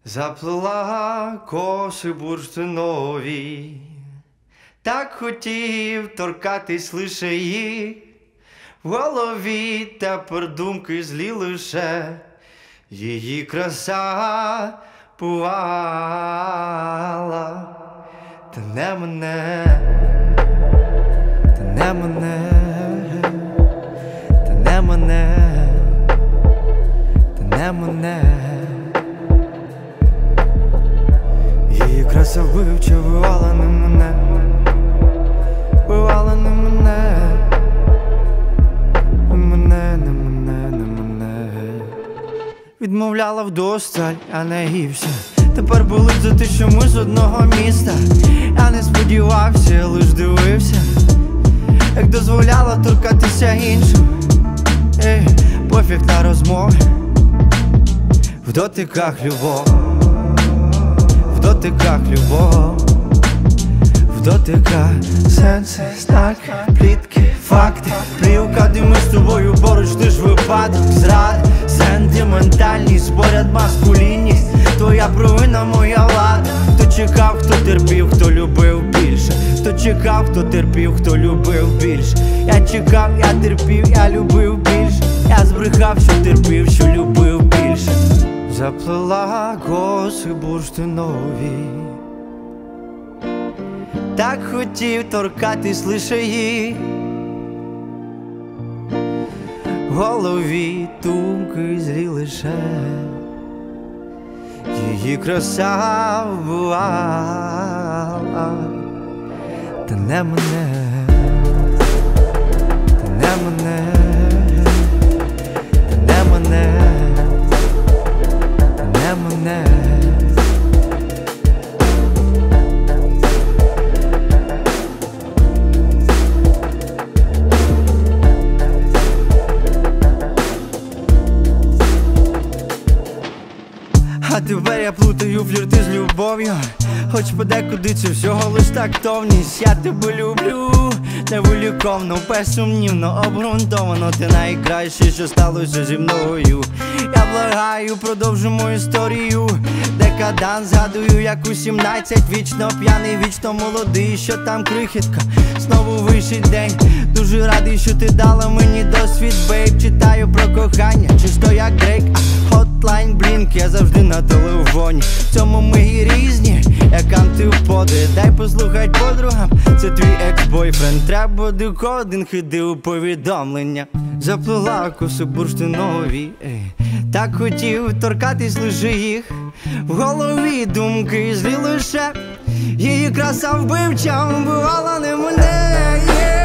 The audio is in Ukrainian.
Заплела коси бурштинові, так хотів торкатись лише їх. В голові тепер думки злі лише, її краса пувала. Та не мене, та не мене, та не мене, та не мене. Її краса вбивча бувала не мене, бувала не мене, не мене, не мене, не мене. Відмовляла вдосталь, а не гівся. Тепер болить за те, що ми з одного міста. Я не сподівався, лиш дивився, як дозволяла торкатися іншим. Пофіг на розмови, в дотиках любов, в дотиках любов, в дотиках сенси, знаки, плітки, факти, плівка, де ми з тобою поруч, лиш випадок зради. Сентиментальність, споряд маскулінність, твоя провина, моя влада. Хто чекав, хто терпів, хто любив більше. Хто чекав, хто терпів, хто любив більше. Я чекав, я терпів, я любив більше. Я збрехав, що терпів, що любив більше. Заплела коси бурштинові, так хотів торкатись лише їх. В голові думки злі лише, її краса вбивала. Та не мене, та не мене, та не мене, та не мене. А тепер я плутаю флірти з любов'ю, хоч подекуди це всього лиш тактовність. Я тебе люблю невиліковно, безсумнівно, обґрунтовано. Ти найкраще, що сталося зі мною. Я благаю, продовжимо історію. Декаданс згадую, як у 17, вічно п'яний, вічно молодий. Що там крихітка, знову вищий день. Дуже радий, що ти дала мені досвід, бейб. Читаю про кохання, чисто як Дрейк. Хотлайн Блінк, я завжди на телефоні. В цьому ми і різні, як антиподи. Дай послухать подругам, це твій екс-бойфренд. Треба декодинг, іди у повідомлення. Заплела коси бурштинові, так хотів торкатись лише їх. В голові думки злі лише, її краса вбивча вбивала не мене.